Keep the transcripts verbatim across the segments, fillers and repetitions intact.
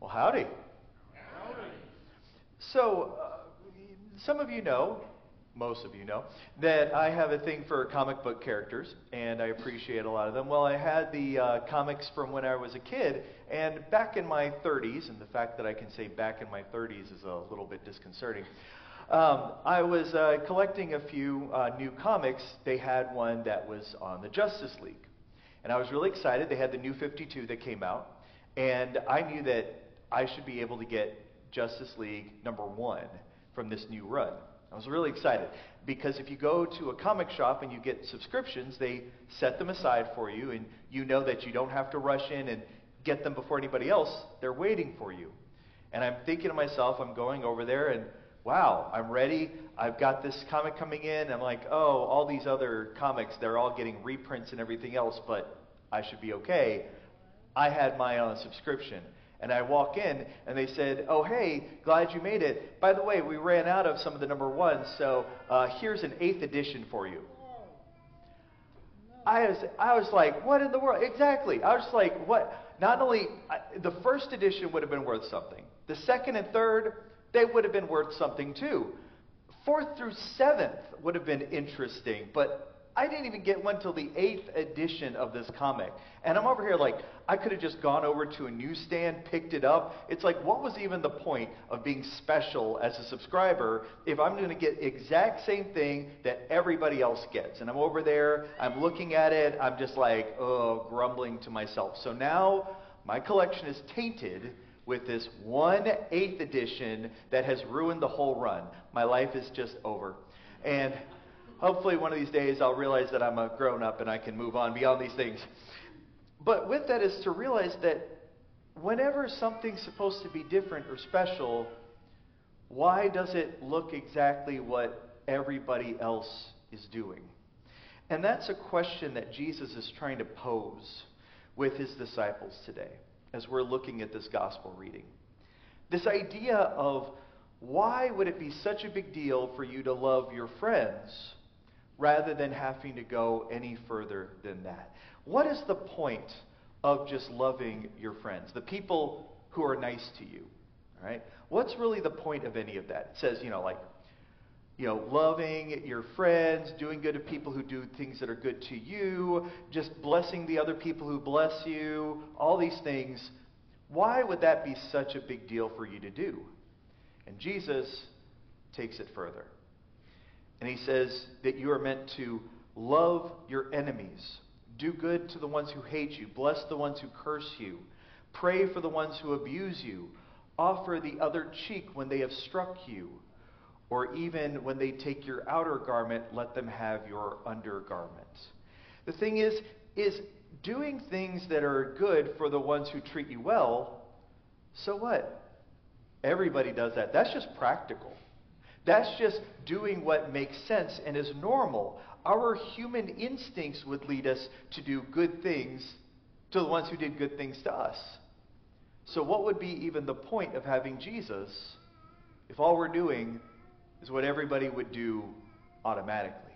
Well, howdy. So, uh, some of you know, most of you know, that I have a thing for comic book characters, and I appreciate a lot of them. Well, I had the uh, comics from when I was a kid, and back in my thirties, and the fact that I can say back in my thirties is a little bit disconcerting, um, I was uh, collecting a few uh, new comics. They had one that was on the Justice League, and I was really excited. They had the New fifty-two that came out, and I knew that I should be able to get Justice League number one from this new run. I was really excited because if you go to a comic shop and you get subscriptions, they set them aside for you, and you know that you don't have to rush in and get them before anybody else. They're waiting for you. And I'm thinking to myself, I'm going over there and wow, I'm ready. I've got this comic coming in. I'm like, oh, all these other comics, they're all getting reprints and everything else, but I should be okay. I had mine on a subscription. And I walk in, and they said, oh, hey, glad you made it. By the way, we ran out of some of the number ones, so uh, here's an eighth edition for you. I was, I was like, what in the world? Exactly. I was like, what? Not only, I, the first edition would have been worth something. The second and third, they would have been worth something too. Fourth through seventh would have been interesting, but I didn't even get one till the eighth edition of this comic. And I'm over here like, I could have just gone over to a newsstand, picked it up. It's like, what was even the point of being special as a subscriber if I'm going to get exact same thing that everybody else gets? And I'm over there, I'm looking at it, I'm just like, oh, grumbling to myself. So now my collection is tainted with this one eighth edition that has ruined the whole run. My life is just over. And hopefully one of these days I'll realize that I'm a grown-up and I can move on beyond these things. But with that is to realize that whenever something's supposed to be different or special, why does it look exactly what everybody else is doing? And that's a question that Jesus is trying to pose with his disciples today as we're looking at this gospel reading. This idea of why would it be such a big deal for you to love your friends rather than having to go any further than that? What is the point of just loving your friends, the people who are nice to you? All right? What's really the point of any of that? It says, you know, like, you know, loving your friends, doing good to people who do things that are good to you, just blessing the other people who bless you, all these things. Why would that be such a big deal for you to do? And Jesus takes it further. And he says that you are meant to love your enemies, do good to the ones who hate you, bless the ones who curse you, pray for the ones who abuse you, offer the other cheek when they have struck you, or even when they take your outer garment, let them have your undergarment. The thing is, is doing things that are good for the ones who treat you well, so what? Everybody does that. That's just practical. That's just doing what makes sense and is normal. Our human instincts would lead us to do good things to the ones who did good things to us. So what would be even the point of having Jesus if all we're doing is what everybody would do automatically?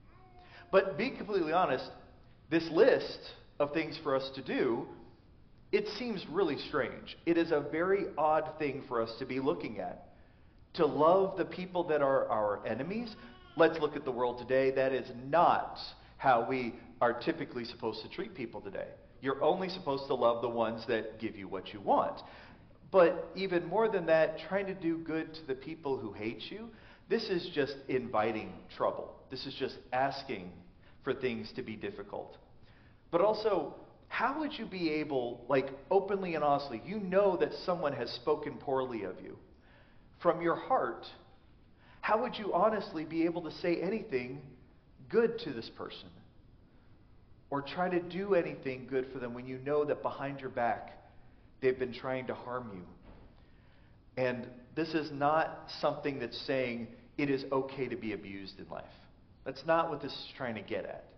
But be completely honest, this list of things for us to do, it seems really strange. It is a very odd thing for us to be looking at. To love the people that are our enemies. Let's look at the world today. That is not how we are typically supposed to treat people today. You're only supposed to love the ones that give you what you want. But even more than that, trying to do good to the people who hate you, this is just inviting trouble. This is just asking for things to be difficult. But also, how would you be able, like openly and honestly, you know that someone has spoken poorly of you. From your heart, how would you honestly be able to say anything good to this person? Or try to do anything good for them when you know that behind your back they've been trying to harm you? And this is not something that's saying it is okay to be abused in life. That's not what this is trying to get at.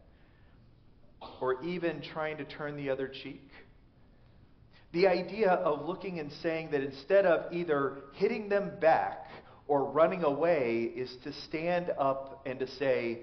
Or even trying to turn the other cheek. The idea of looking and saying that instead of either hitting them back or running away is to stand up and to say,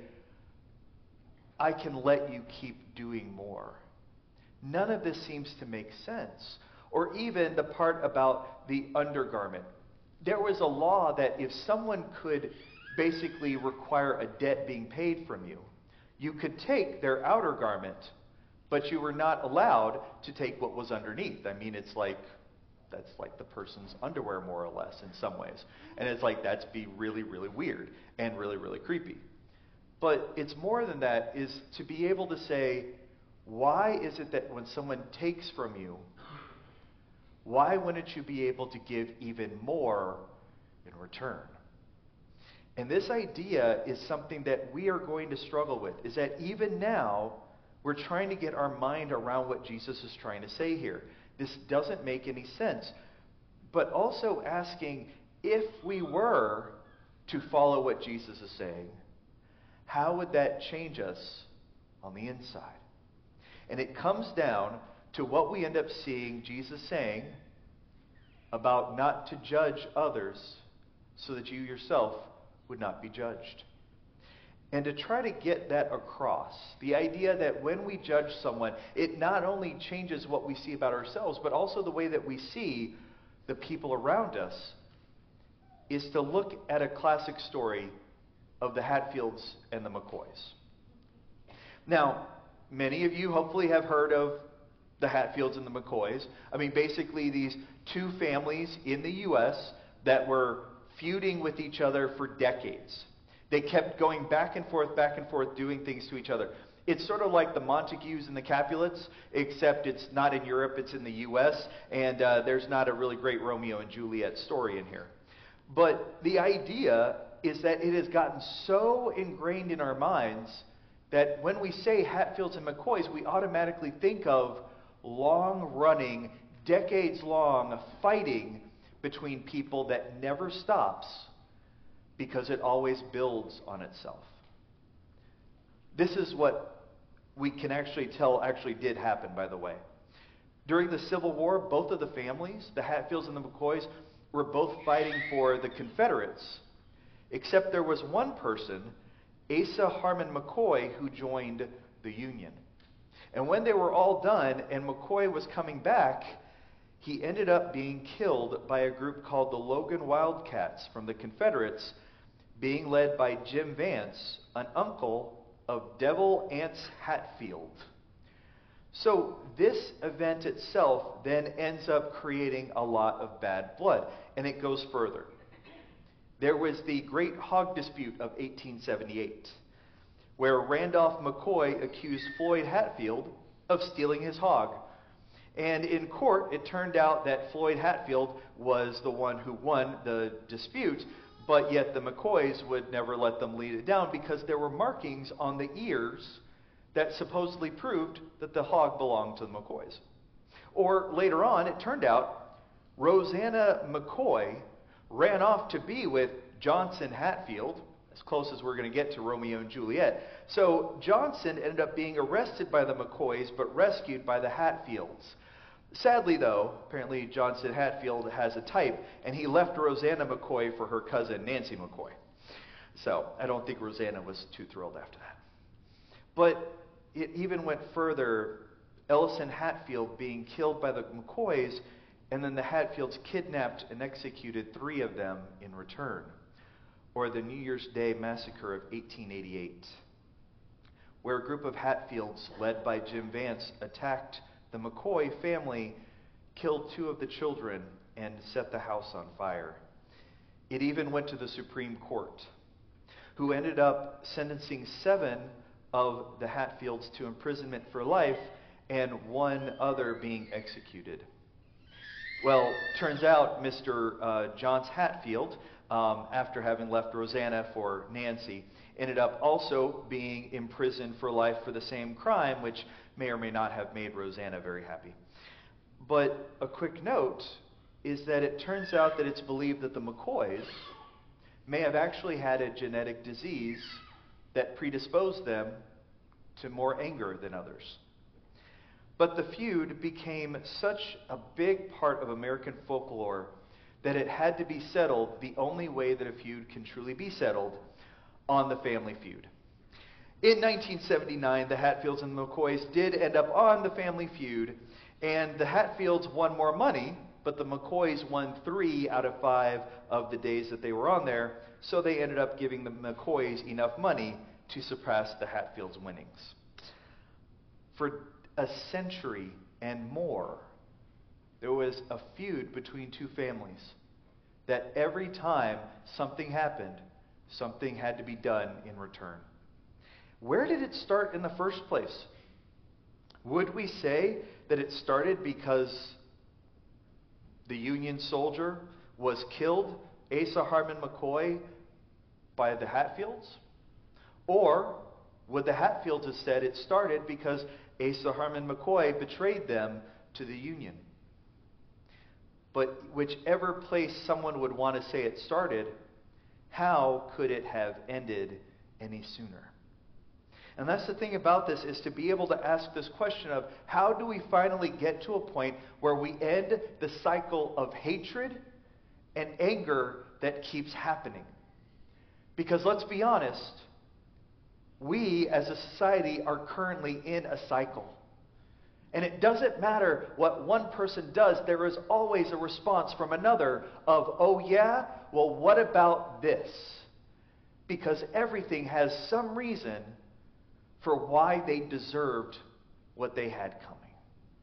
I can let you keep doing more. None of this seems to make sense. or even the part about the undergarment. There was a law that if someone could basically require a debt being paid from you, you could take their outer garment, but you were not allowed to take what was underneath. I mean, it's like, that's like the person's underwear more or less in some ways. And it's like, that's be really, really weird and really, really creepy. But it's more than that, is to be able to say, why is it that when someone takes from you, why wouldn't you be able to give even more in return? And this idea is something that we are going to struggle with, is that even now, we're trying to get our mind around what Jesus is trying to say here. This doesn't make any sense. But also asking, if we were to follow what Jesus is saying, how would that change us on the inside? And it comes down to what we end up seeing Jesus saying about not to judge others so that you yourself would not be judged. And to try to get that across, the idea that when we judge someone, it not only changes what we see about ourselves, but also the way that we see the people around us, is to look at a classic story of the Hatfields and the McCoys. Now, many of you hopefully have heard of the Hatfields and the McCoys. I mean, basically these two families in the U S that were feuding with each other for decades. They kept going back and forth, back and forth, doing things to each other. It's sort of like the Montagues and the Capulets, except it's not in Europe, it's in the U S, and uh, there's not a really great Romeo and Juliet story in here. But the idea is that it has gotten so ingrained in our minds that when we say Hatfields and McCoys, we automatically think of long-running, decades-long fighting between people that never stops because it always builds on itself. This is what we can actually tell actually did happen, by the way. During the Civil War, both of the families, the Hatfields and the McCoys, were both fighting for the Confederates, except there was one person, Asa Harmon McCoy, who joined the Union. And when they were all done and McCoy was coming back, he ended up being killed by a group called the Logan Wildcats from the Confederates, being led by Jim Vance, an uncle of Devil Anse Hatfield. So this event itself then ends up creating a lot of bad blood, and it goes further. There was the Great Hog Dispute of eighteen seventy-eight, where Randolph McCoy accused Floyd Hatfield of stealing his hog. And in court, it turned out that Floyd Hatfield was the one who won the dispute, but yet the McCoys would never let them lead it down because there were markings on the ears that supposedly proved that the hog belonged to the McCoys. Or later on, it turned out Rosanna McCoy ran off to be with Johnson Hatfield, as close as we're going to get to Romeo and Juliet. So Johnson ended up being arrested by the McCoys, but rescued by the Hatfields. Sadly, though, apparently Johnson Hatfield has a type, and he left Rosanna McCoy for her cousin Nancy McCoy. So I don't think Rosanna was too thrilled after that. But it even went further, Ellison Hatfield being killed by the McCoys, and then the Hatfields kidnapped and executed three of them in return. Or the New Year's Day massacre of eighteen eighty-eight, where a group of Hatfields led by Jim Vance attacked the McCoy family, killed two of the children, and set the house on fire. It even went to the Supreme Court, who ended up sentencing seven of the Hatfields to imprisonment for life, and one other being executed. Well, turns out Mister Uh, Johns Hatfield, um, after having left Rosanna for Nancy, ended up also being imprisoned for life for the same crime, which may or may not have made Rosanna very happy. But a quick note is that it turns out that it's believed that the McCoys may have actually had a genetic disease that predisposed them to more anger than others. But the feud became such a big part of American folklore that it had to be settled the only way that a feud can truly be settled, on the Family Feud. In nineteen seventy-nine, the Hatfields and the McCoys did end up on the Family Feud, And the Hatfields won more money, but the McCoys won three out of five of the days that they were on there, so they ended up giving the McCoys enough money to surpass the Hatfields' winnings. For a century and more, there was a feud between two families that every time something happened, something had to be done in return. Where did it start in the first place? Would we say that it started because the Union soldier was killed, Asa Harmon McCoy, by the Hatfields? Or would the Hatfields have said it started because Asa Harmon McCoy betrayed them to the Union? But whichever place someone would want to say it started, how could it have ended any sooner? And that's the thing about this, is to be able to ask this question of how do we finally get to a point where we end the cycle of hatred and anger that keeps happening? Because let's be honest, we as a society are currently in a cycle. And it doesn't matter what one person does, there is always a response from another of, oh yeah, well what about this? Because everything has some reason for why they deserved what they had coming.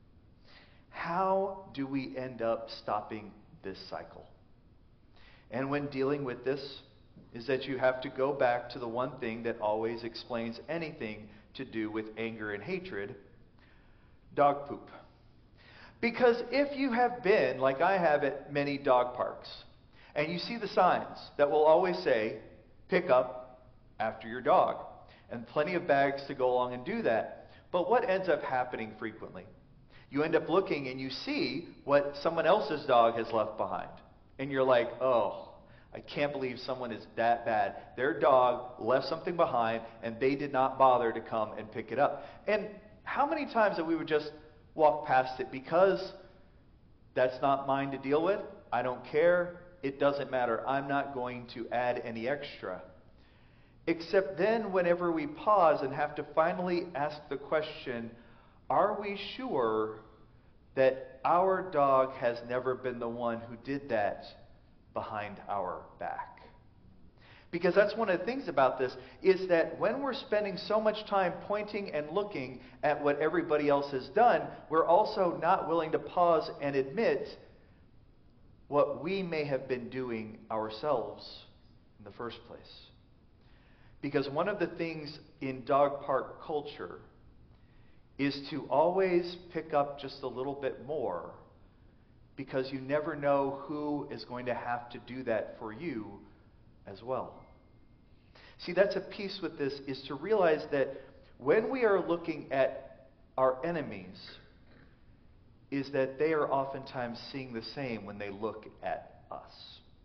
How do we end up stopping this cycle? And when dealing with this, is that you have to go back to the one thing that always explains anything to do with anger and hatred: dog poop. Because if you have been, like I have, at many dog parks, and you see the signs that will always say, pick up after your dog, and plenty of bags to go along and do that. But what ends up happening frequently? You end up looking and you see what someone else's dog has left behind. And you're like, oh, I can't believe someone is that bad. Their dog left something behind and they did not bother to come and pick it up. And how many times that we would just walk past it because that's not mine to deal with? I don't care. It doesn't matter. I'm not going to add any extra. Except then whenever we pause and have to finally ask the question, are we sure that our dog has never been the one who did that behind our back? Because that's one of the things about this, is that when we're spending so much time pointing and looking at what everybody else has done, we're also not willing to pause and admit what we may have been doing ourselves in the first place. Because one of the things in dog park culture is to always pick up just a little bit more, because you never know who is going to have to do that for you as well. See, that's a piece with this, is to realize that when we are looking at our enemies, is that they are oftentimes seeing the same when they look at us.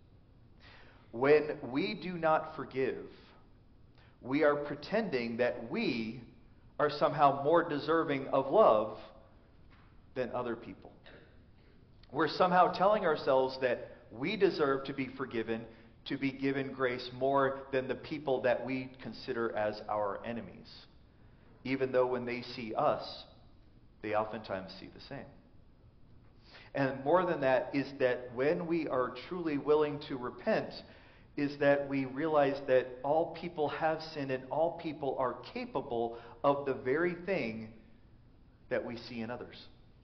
When we do not forgive, we are pretending that we are somehow more deserving of love than other people. We're somehow telling ourselves that we deserve to be forgiven, to be given grace more than the people that we consider as our enemies. Even though when they see us, they oftentimes see the same. And more than that is that when we are truly willing to repent, is that we realize that all people have sinned and all people are capable of the very thing that we see in others.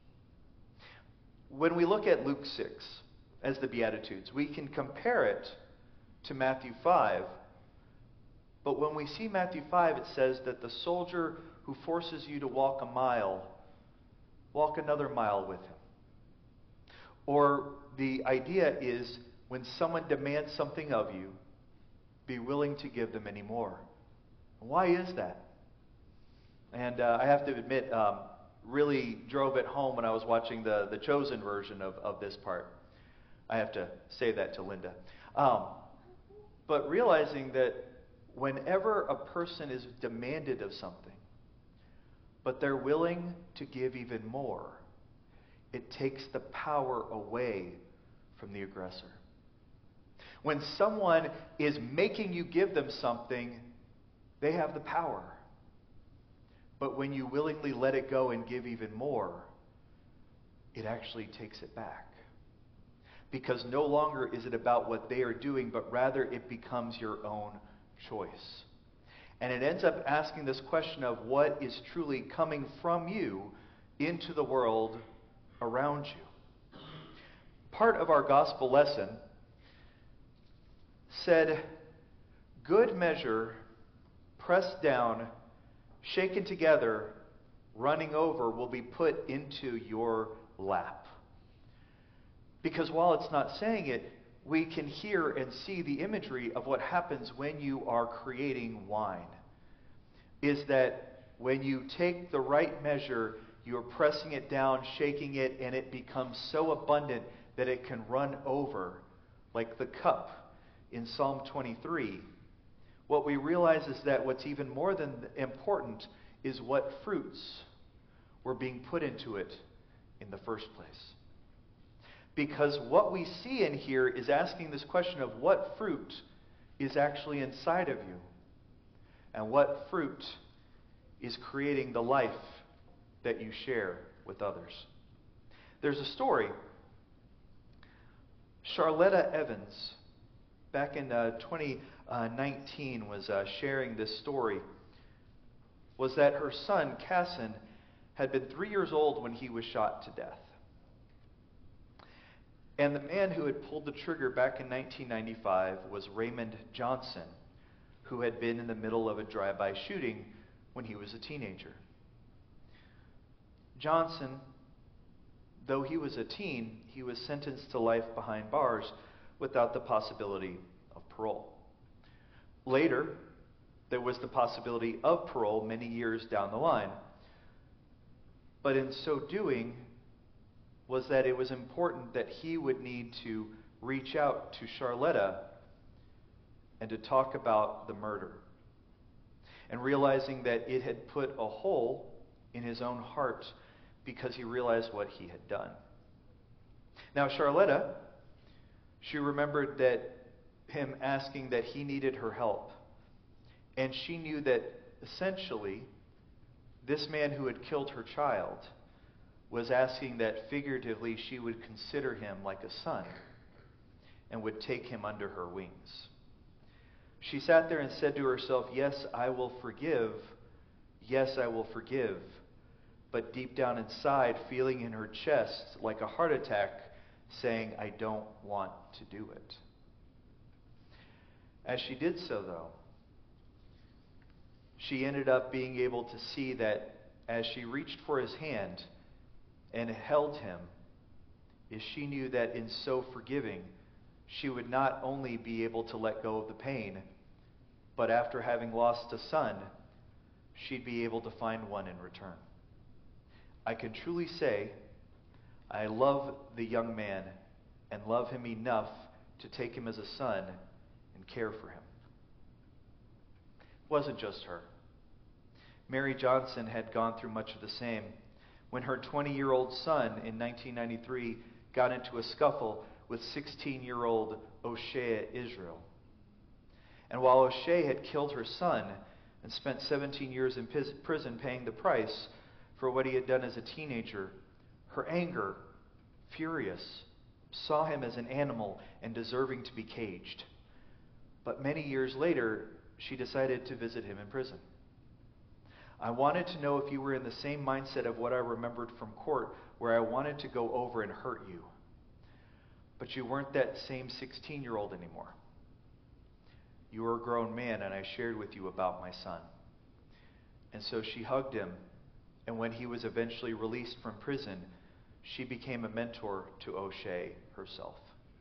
When we look at Luke six as the Beatitudes, we can compare it to Matthew five. But when we see Matthew five, it says that the soldier who forces you to walk a mile, walk another mile with him. Or the idea is, when someone demands something of you, be willing to give them any more. Why is that? And uh, I have to admit, um, really drove it home when I was watching the, the Chosen version of, of this part. I have to say that to Linda. Um, but realizing that whenever a person is demanded of something, but they're willing to give even more, it takes the power away from the aggressor. When someone is making you give them something, they have the power. But when you willingly let it go and give even more, it actually takes it back. Because no longer is it about what they are doing, but rather it becomes your own choice. And it ends up asking this question of what is truly coming from you into the world around you. Part of our gospel lesson said, good measure, pressed down, shaken together, running over, will be put into your lap. Because while it's not saying it, we can hear and see the imagery of what happens when you are creating wine. Is that when you take the right measure, you're pressing it down, shaking it, and it becomes so abundant that it can run over, like the cup in Psalm twenty-three. What we realize is that what's even more than important is what fruits were being put into it in the first place. Because what we see in here is asking this question of what fruit is actually inside of you, and what fruit is creating the life that you share with others. There's a story. Charletta Evans, back in uh, twenty nineteen, was uh, sharing this story. Was that her son, Casson, had been three years old when he was shot to death. And the man who had pulled the trigger back in nineteen ninety-five was Raymond Johnson, who had been in the middle of a drive-by shooting when he was a teenager. Johnson, though he was a teen, he was sentenced to life behind bars without the possibility of parole. Later, there was the possibility of parole many years down the line. But in so doing, was that it was important that he would need to reach out to Charletta and to talk about the murder. And realizing that it had put a hole in his own heart because he realized what he had done. Now, Charletta, she remembered that him asking that he needed her help. And she knew that essentially this man who had killed her child was asking that figuratively she would consider him like a son and would take him under her wings. She sat there and said to herself, yes, I will forgive. Yes, I will forgive. But deep down inside, feeling in her chest like a heart attack, saying, I don't want to do it. As she did so, though, she ended up being able to see that as she reached for his hand and held him, is she knew that in so forgiving, she would not only be able to let go of the pain, but after having lost a son, she'd be able to find one in return. I can truly say, I love the young man and love him enough to take him as a son and care for him. It wasn't just her. Mary Johnson had gone through much of the same when her twenty-year-old son in nineteen ninety-three got into a scuffle with sixteen-year-old O'Shea Israel. And while O'Shea had killed her son and spent seventeen years in prison paying the price for what he had done as a teenager, her anger, furious, saw him as an animal and deserving to be caged. But many years later, she decided to visit him in prison. I wanted to know if you were in the same mindset of what I remembered from court, where I wanted to go over and hurt you. But you weren't that same sixteen-year-old anymore. You were a grown man, and I shared with you about my son. And so she hugged him, and when he was eventually released from prison, she became a mentor to O'Shea herself.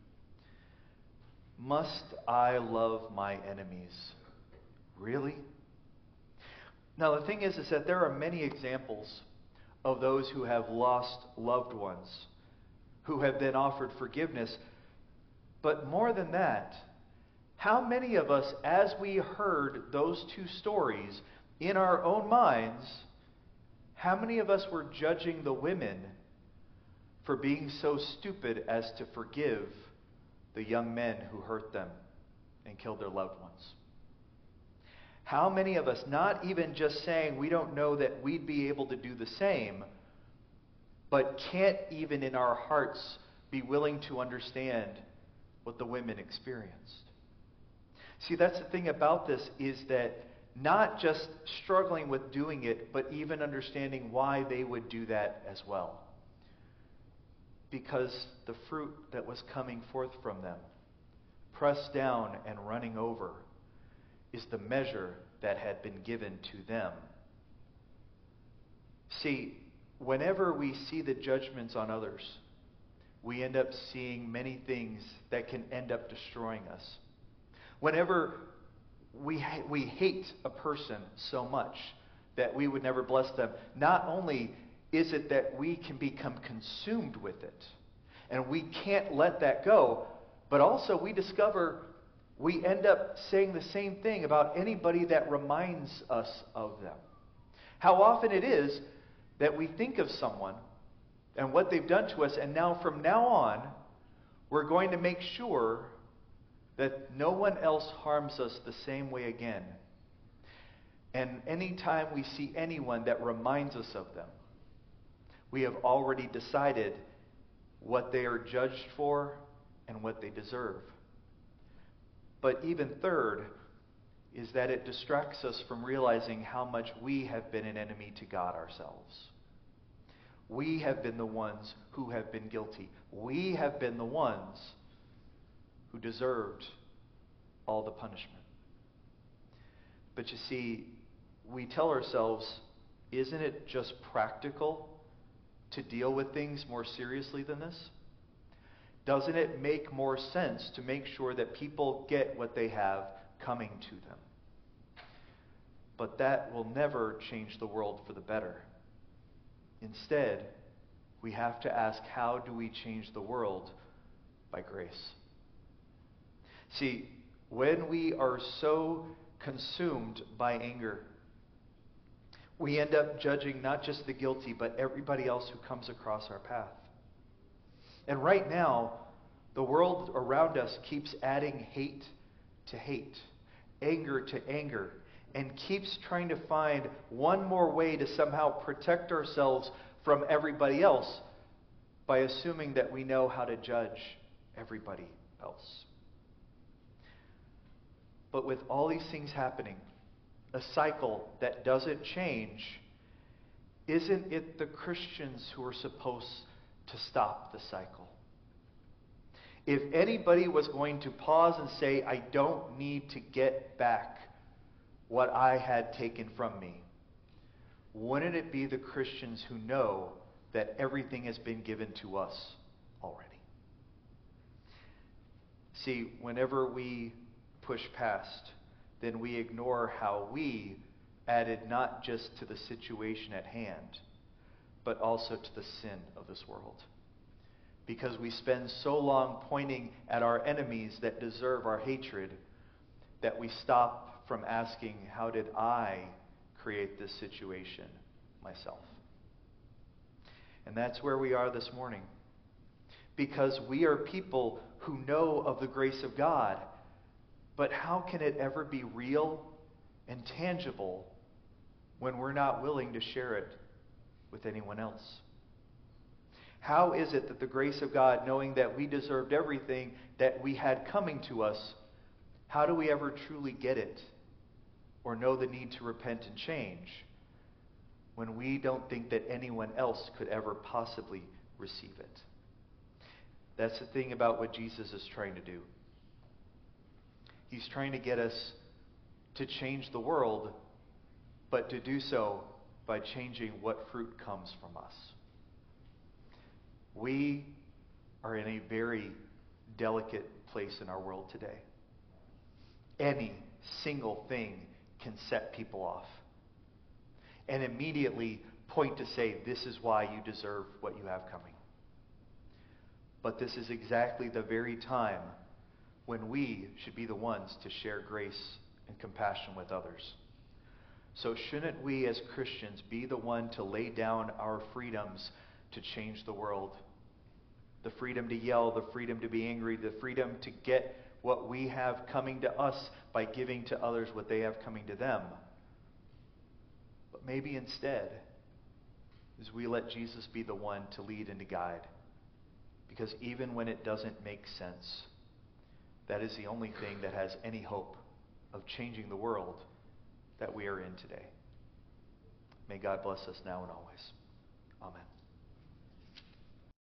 Must I love my enemies? Really? Now the thing is, is that there are many examples of those who have lost loved ones, who have been offered forgiveness. But more than that, how many of us, as we heard those two stories in our own minds, how many of us were judging the women for being so stupid as to forgive the young men who hurt them and killed their loved ones? How many of us, not even just saying we don't know that we'd be able to do the same, but can't even in our hearts be willing to understand what the women experienced. See, that's the thing about this, is that not just struggling with doing it, but even understanding why they would do that as well. Because the fruit that was coming forth from them, pressed down and running over, is the measure that had been given to them. See, whenever we see the judgments on others, we end up seeing many things that can end up destroying us. Whenever we ha- we hate a person so much that we would never bless them, not only is it that we can become consumed with it, and we can't let that go, but also we discover we end up saying the same thing about anybody that reminds us of them. How often it is that we think of someone and what they've done to us, and now from now on, we're going to make sure that no one else harms us the same way again. And anytime we see anyone that reminds us of them, we have already decided what they are judged for and what they deserve. But even third is that it distracts us from realizing how much we have been an enemy to God ourselves. We have been the ones who have been guilty. We have been the ones who deserved all the punishment. But you see, we tell ourselves, isn't it just practical to deal with things more seriously than this? Doesn't it make more sense to make sure that people get what they have coming to them? But that will never change the world for the better. Instead, we have to ask, how do we change the world? By grace. See, when we are so consumed by anger, we end up judging not just the guilty, but everybody else who comes across our path. And right now, the world around us keeps adding hate to hate, anger to anger, and keeps trying to find one more way to somehow protect ourselves from everybody else by assuming that we know how to judge everybody else. But with all these things happening, a cycle that doesn't change, isn't it the Christians who are supposed to stop the cycle? If anybody was going to pause and say, I don't need to get back what I had taken from me, wouldn't it be the Christians who know that everything has been given to us already? See, whenever we push past, then we ignore how we added not just to the situation at hand, but also to the sin of this world. Because we spend so long pointing at our enemies that deserve our hatred that we stop from asking, how did I create this situation myself? And that's where we are this morning. Because we are people who know of the grace of God, but how can it ever be real and tangible when we're not willing to share it with anyone else? How is it that the grace of God, knowing that we deserved everything that we had coming to us, how do we ever truly get it or know the need to repent and change when we don't think that anyone else could ever possibly receive it? That's the thing about what Jesus is trying to do. He's trying to get us to change the world, but to do so by changing what fruit comes from us. We are in a very delicate place in our world today. Any single thing can set people off and immediately point to say, this is why you deserve what you have coming. But this is exactly the very time when we should be the ones to share grace and compassion with others. So shouldn't we as Christians be the one to lay down our freedoms to change the world? The freedom to yell, the freedom to be angry, the freedom to get what we have coming to us by giving to others what they have coming to them. But maybe instead, as we let Jesus be the one to lead and to guide. Because even when it doesn't make sense, that is the only thing that has any hope of changing the world that we are in today. May God bless us now and always. Amen.